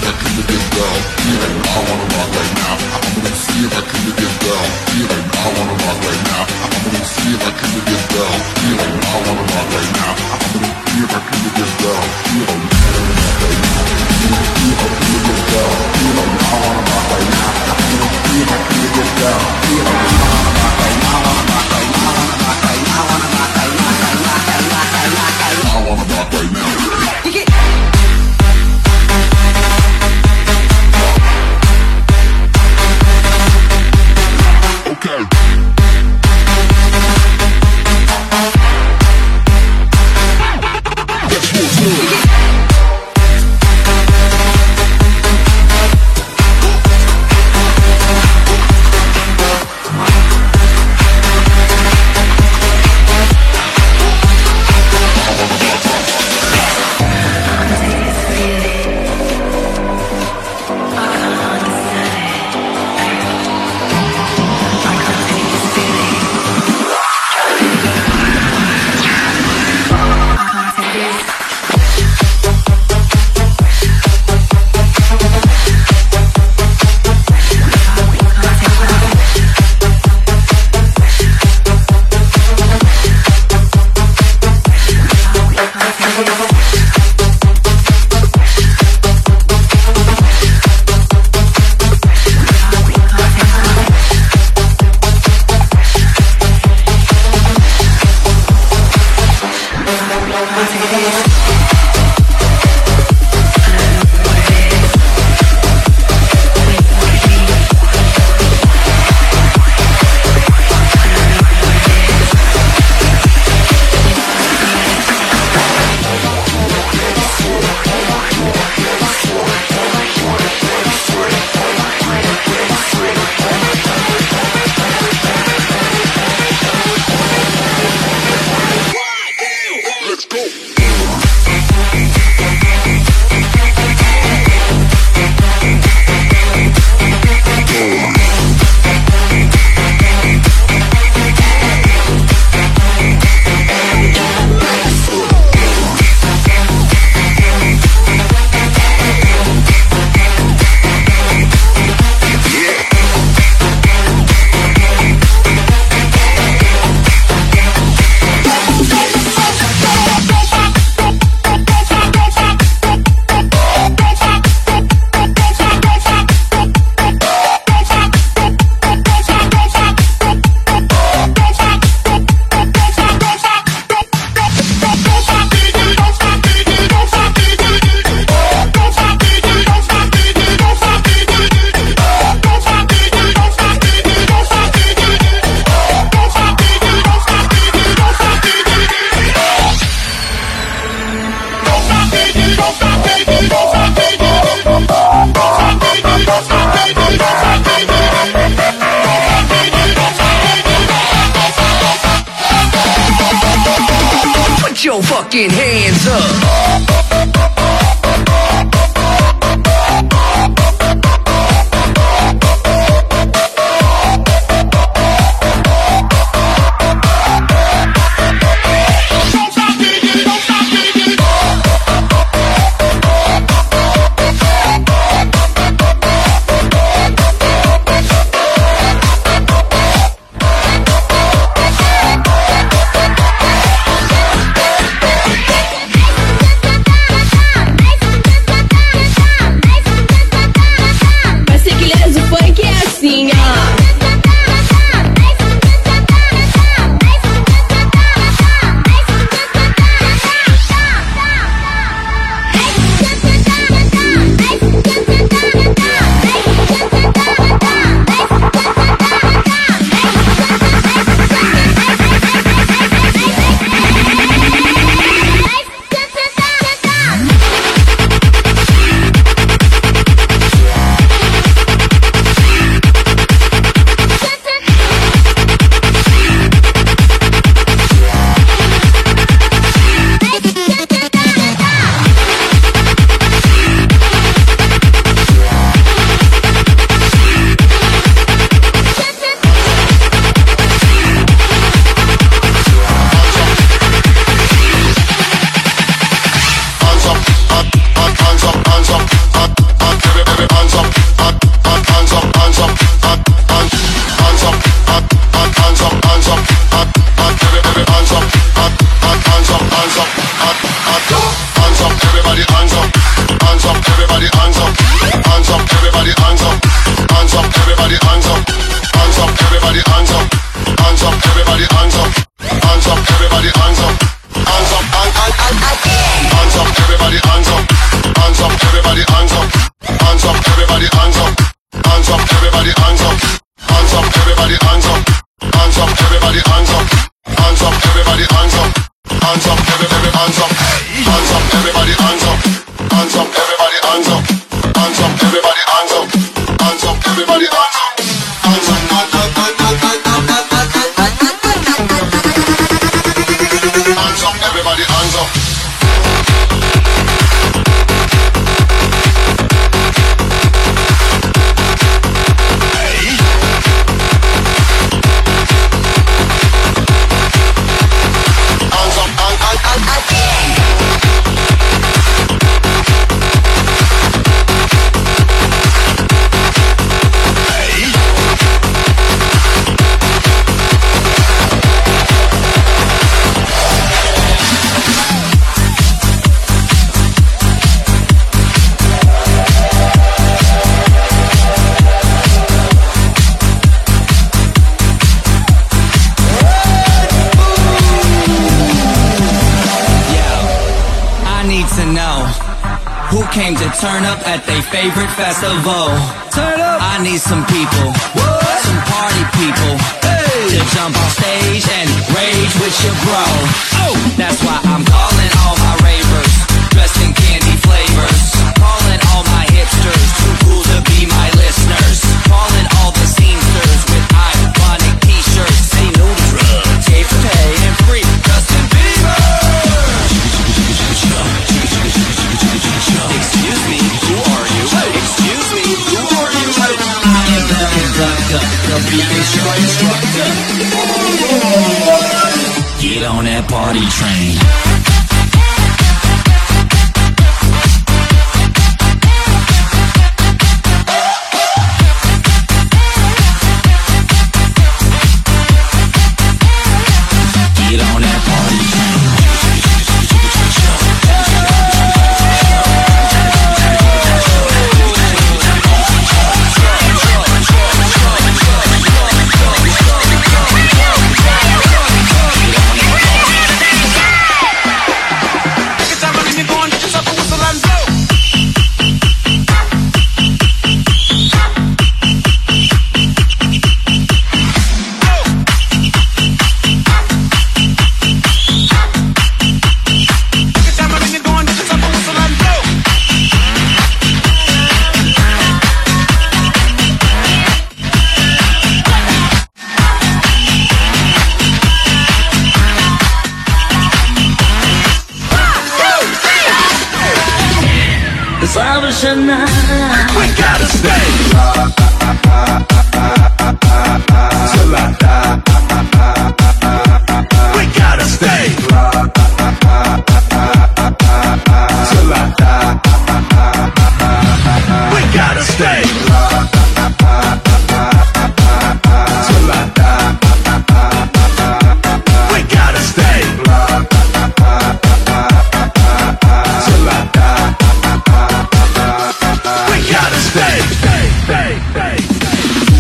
your fucking hands up. hands up, everybody hands up, hands up, everybody hands up, hands up, everybody hands up, hands up, everybody hands up, hands up, everybody hands up, hands up, hands up, everybody hands up. Who came to turn up at their favorite festival? Turn up! I need some people, what? Some party people, hey, to jump on stage and rage with your bro. Oh, that's why I'm calling all my ravers, dressed in candy flavors. Calling all my hipsters, too cool to be my listeners. Calling all the scenesters with iconic t-shirts. Say no to drugs, pay for pay and free Justin Bieber. Excuse me, who are you? Excuse me, who are you? I am the conductor, the beat instructor. Get on that party train. Get on that party train. We gotta stay. Till I die. We gotta stay. Till I die. We gotta stay. Till I die. We gotta stay. Till I die. We gotta stay, stay, stay, stay, stay.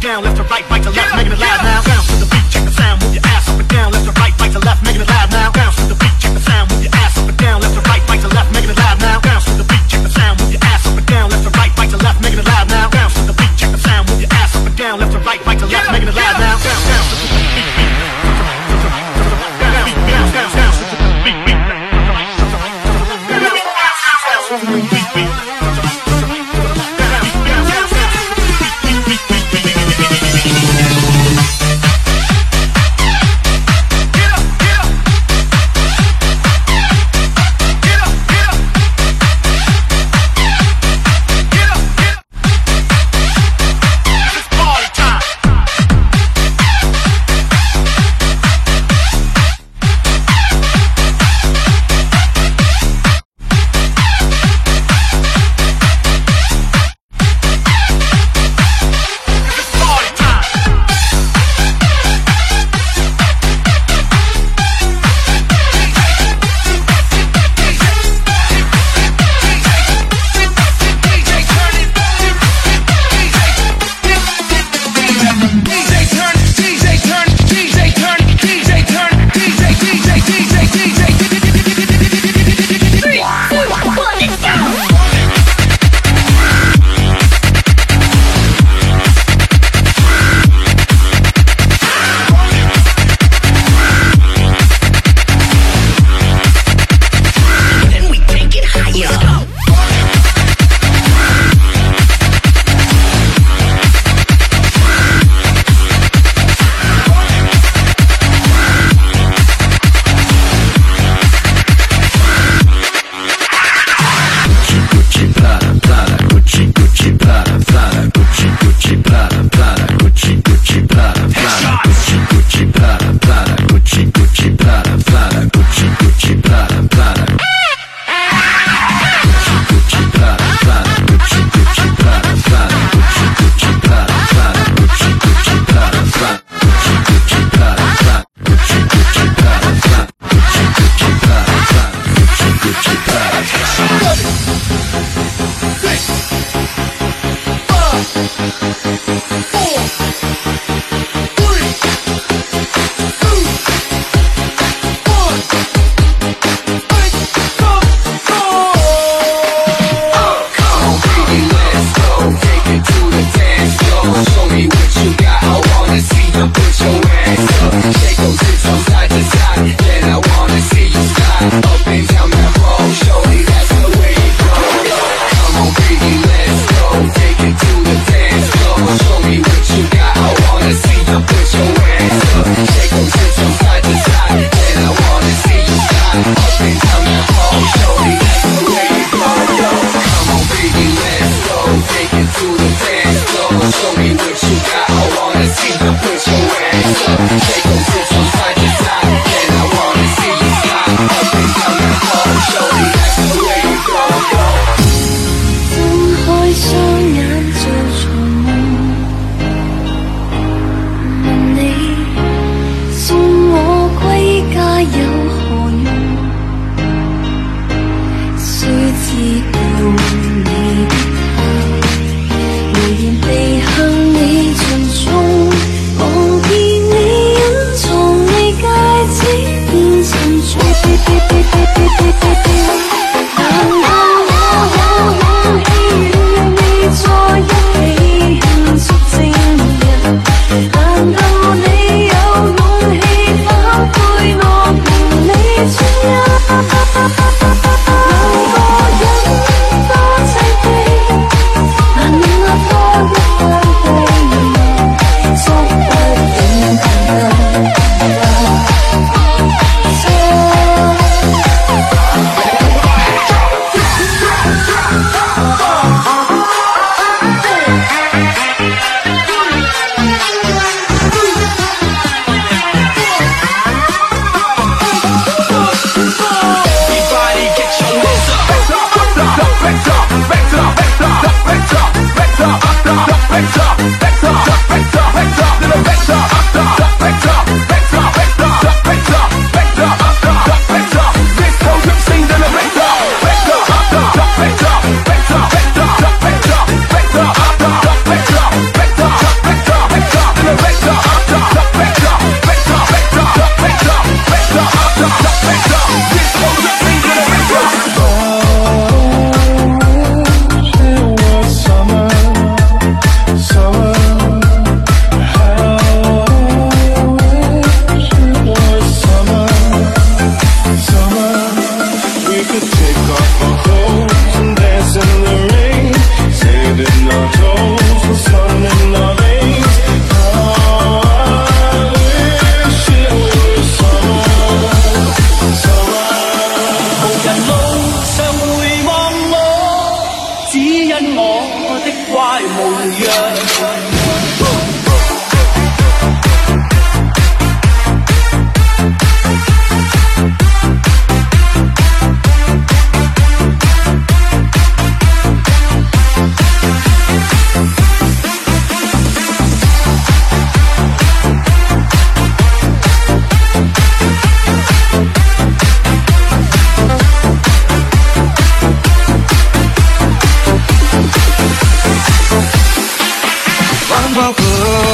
down, left to right, right to left, making it loud now. Bounce to the beat, check the sound, move your ass up and down, left to right, right to left, making it loud now. Bounce to the beat, check the sound, move your ass up and down, left to right, right to left, making it loud now. Bounce to the beat, check the sound, move your ass up and down, left to right, right to left, making it loud now. Bounce to the beat, check the sound, move your ass up and down, left to right, right to left, making it loud now. Bounce, bounce to the beat, beat, bounce, bounce, bounce to the beat, beat,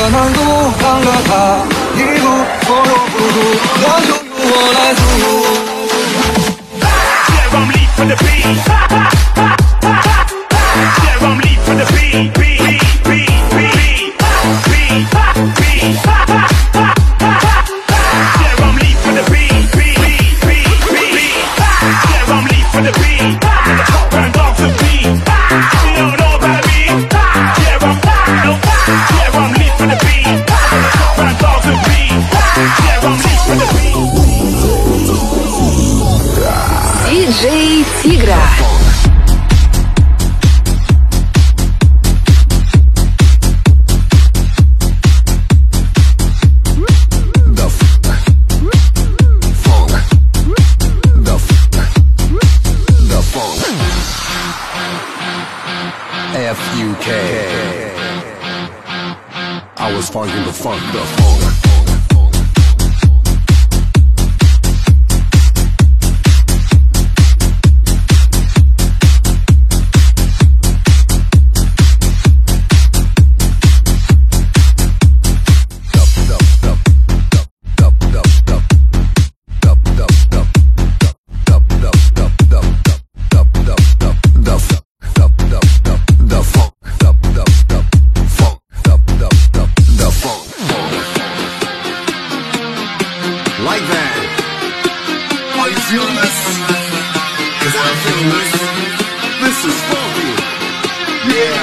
的难度，扛着它一路所有孤独，那就由我来做。 Yeah, I'm lead for the beat. Yeah, I'm lead for the beat. Beat, beat, beat, beat, beat. Yeah, I'm lead for the beat. Beat, beat, beat. Yeah, I'm lead for the beat. The top and off the beat. You don't know about me. Yeah, I'm lead for the beat. The top and off the beat. Yeah, I'm lead for the beat. Диджей Тигра. F-U-K. I was funkin' the funk, the funk. Like that. Are you feeling this? Cause I'm feeling this. This is funky. Yeah.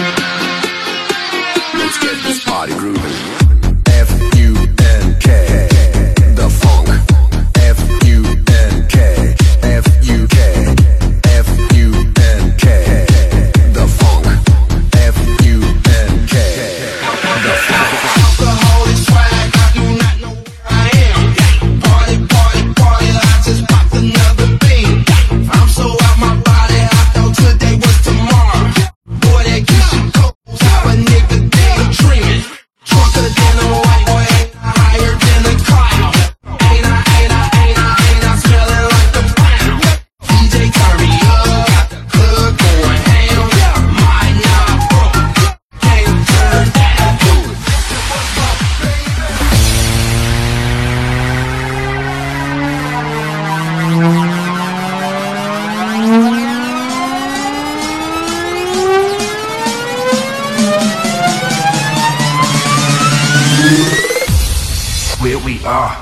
Let's get this party grooving. F-U-N-K. The funk. F-U-N-K. F-U-K. F-U-N-K. The funk. F-U-N-K. The funk. Alcohol is swag, I do not know where I am. Party, party, party, I just popped another bean. I'm so out my body, I thought today was tomorrow. Boy, that gets you cold, how a nigga daydreaming. Drunker than a white boy, higher than a cloud. Ain't I smelling like the brown. DJ turn me up, got the club going ham. Might not broke, can't turn down. Where we are.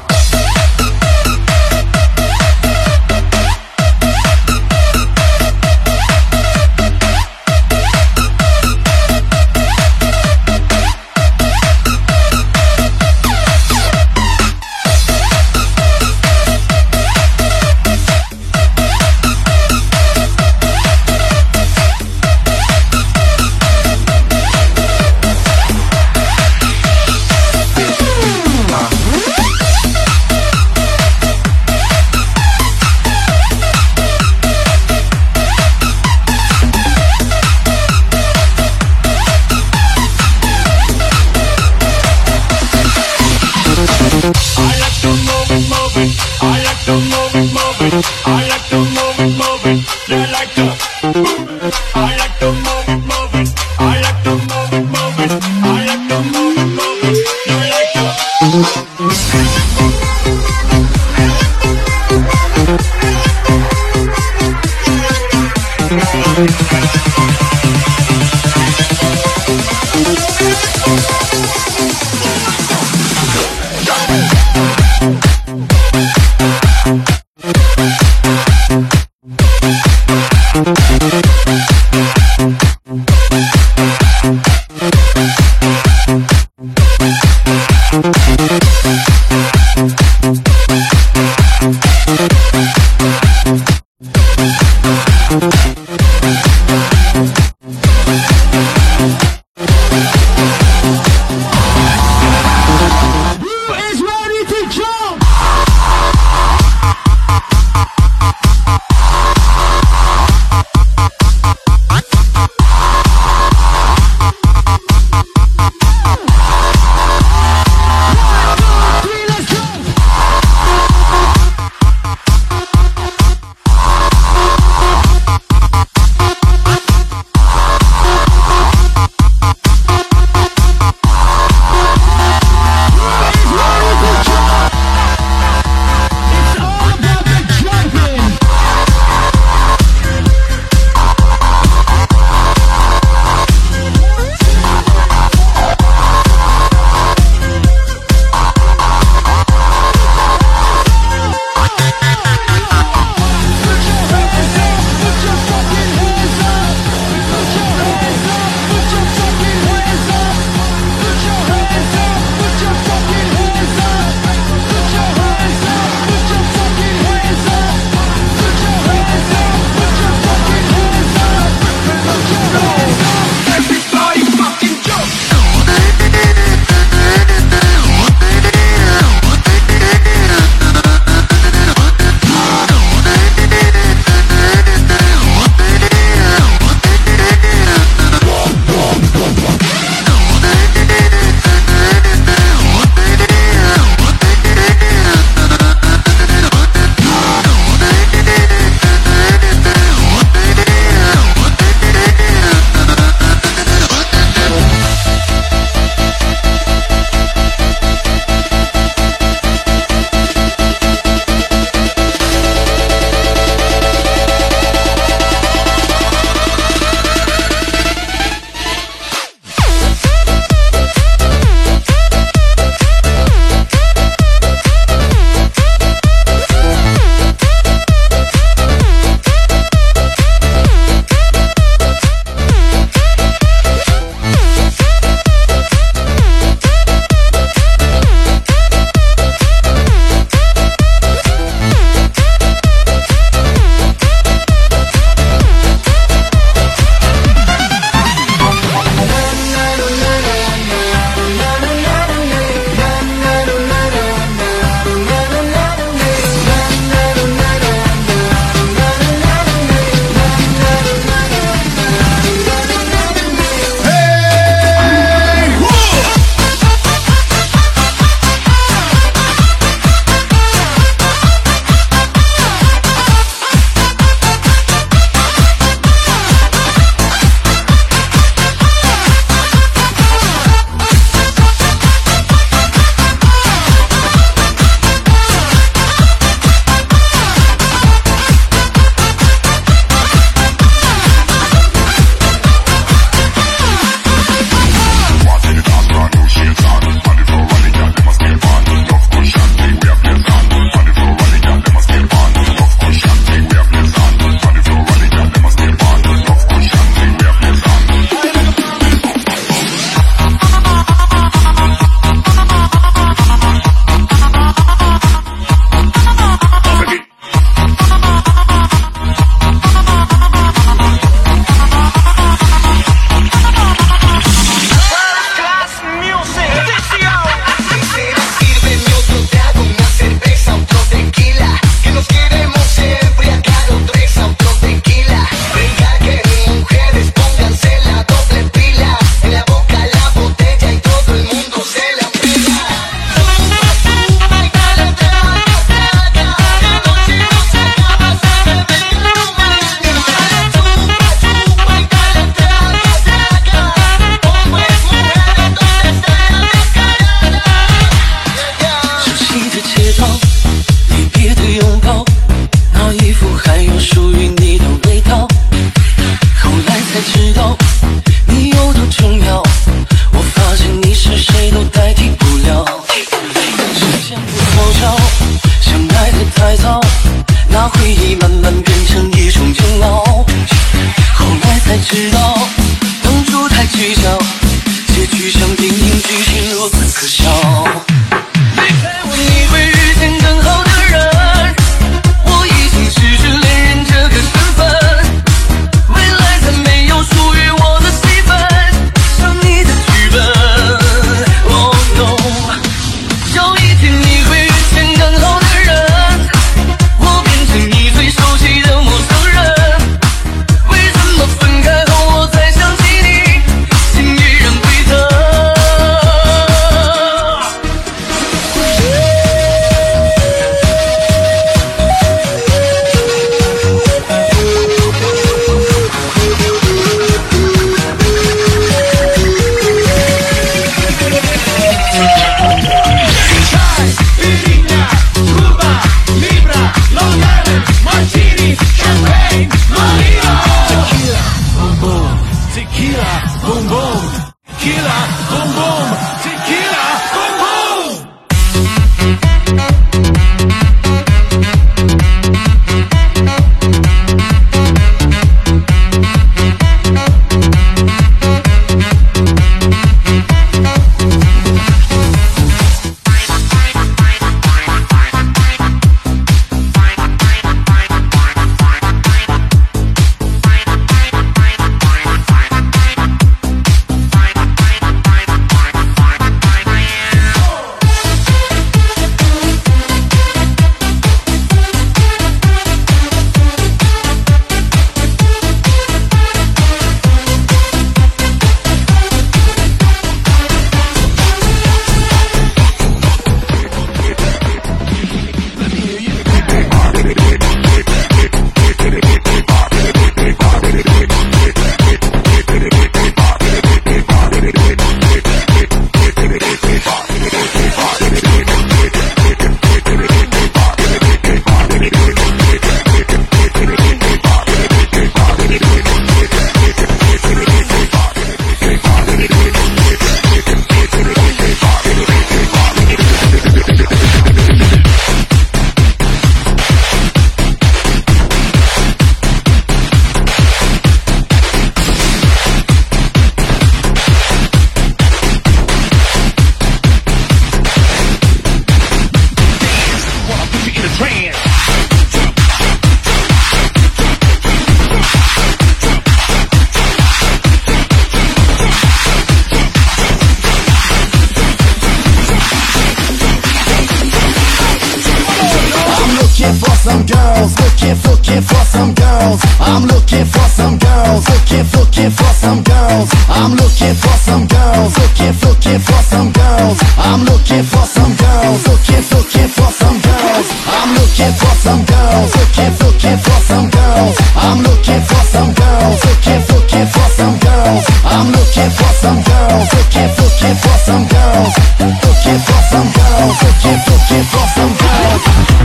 girls, looking for some girls. I'm looking for some girls, looking for some girls. I'm looking for some girls, looking for some girls. I'm looking for some girls, looking for some girls. I'm looking for some girls, looking for some girls. I'm looking for some girls, looking for some girls. I'm looking for some girls, looking for some girls. Looking for some girls, looking for some girls.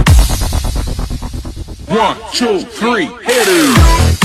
1, 2, 3, hit it.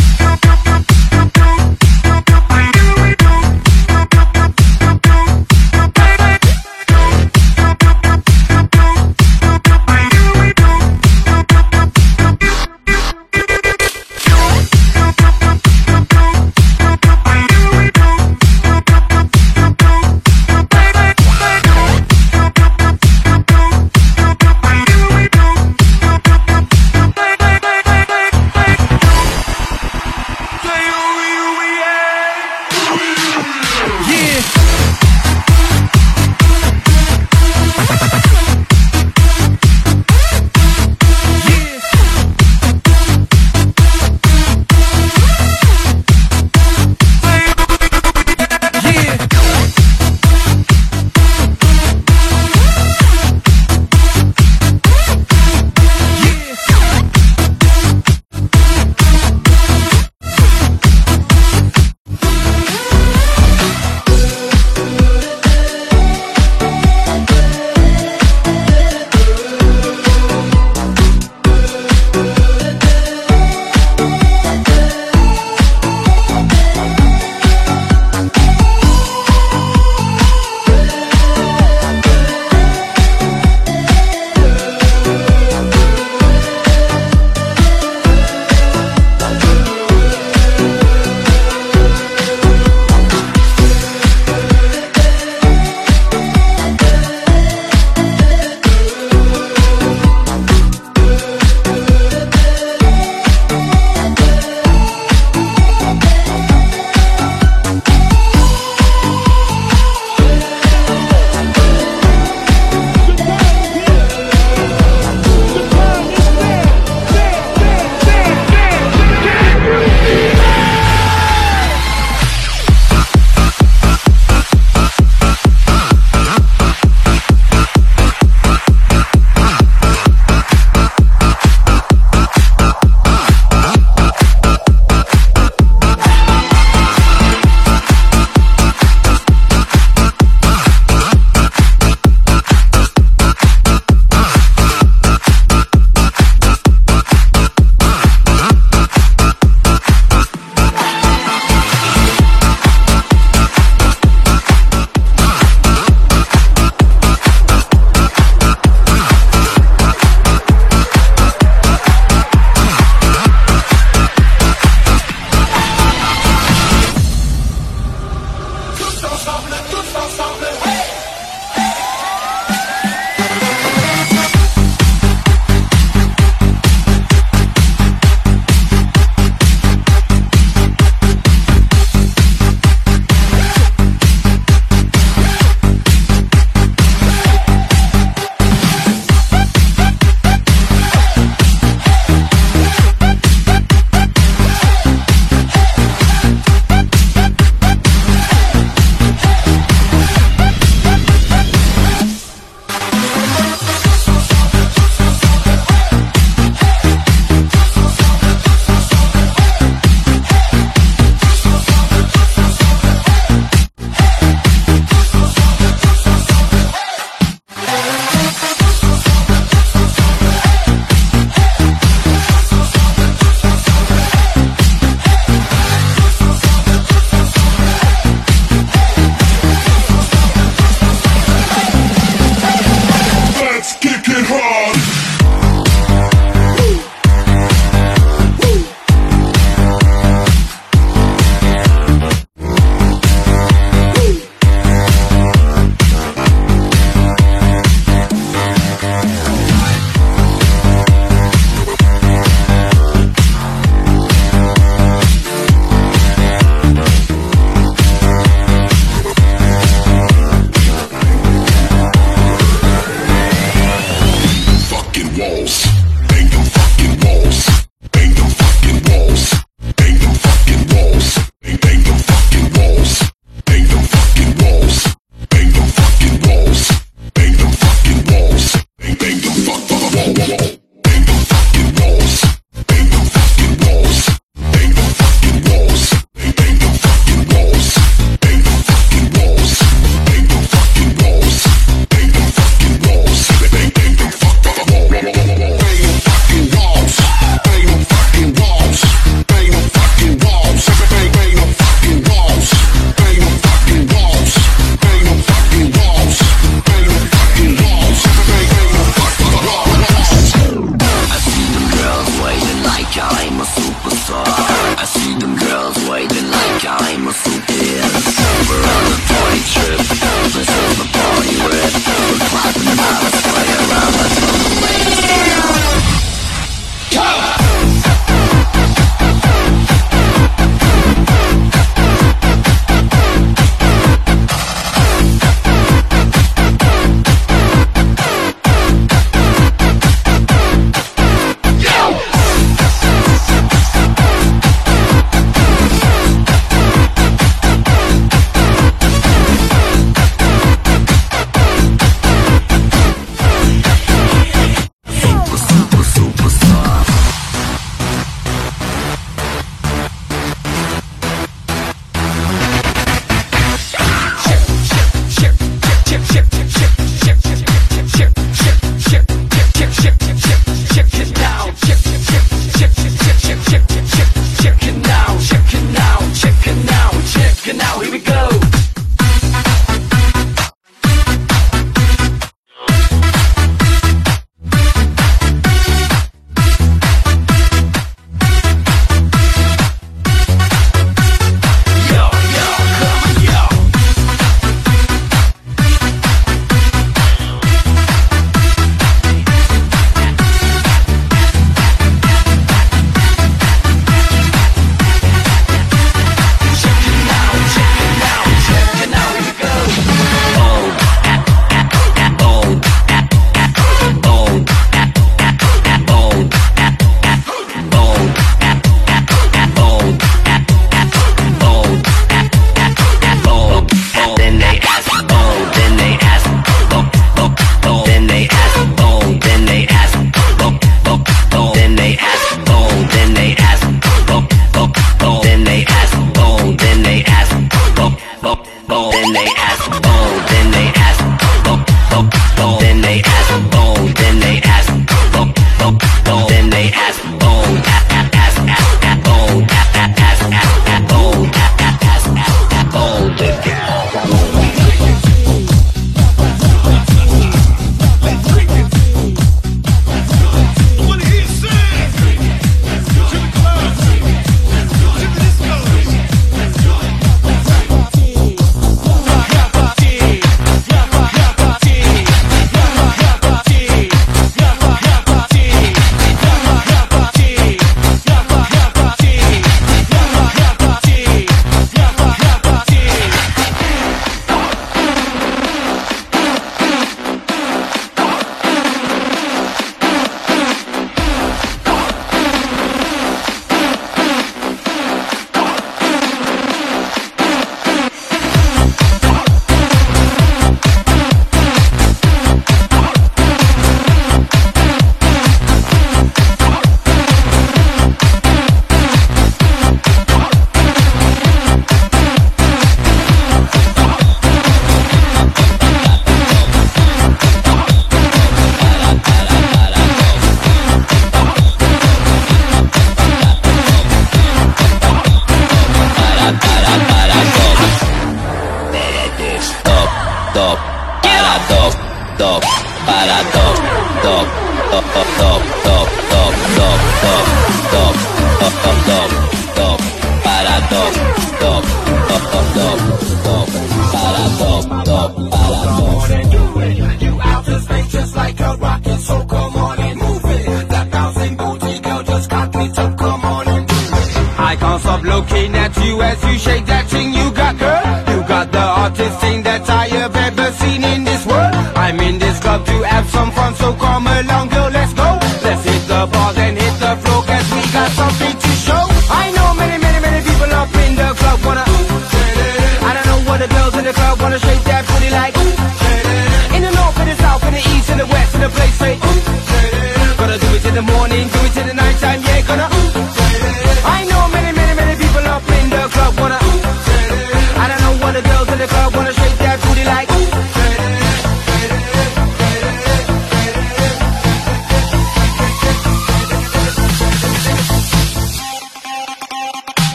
para top, top, para top, top, top, top, top, top, top, top, top, top, top, top, top, top, para top, top, top, top, top, top, para top, top, para top. You outer space just like a rocket, so come on and move it. That bouncing booty girl just got me to come on and do it. I can't stop looking at you as you shake that thing you got, girl. You got the hottest thing that I have ever seen in this world. I'm in this club to have some fun, so come along, girl.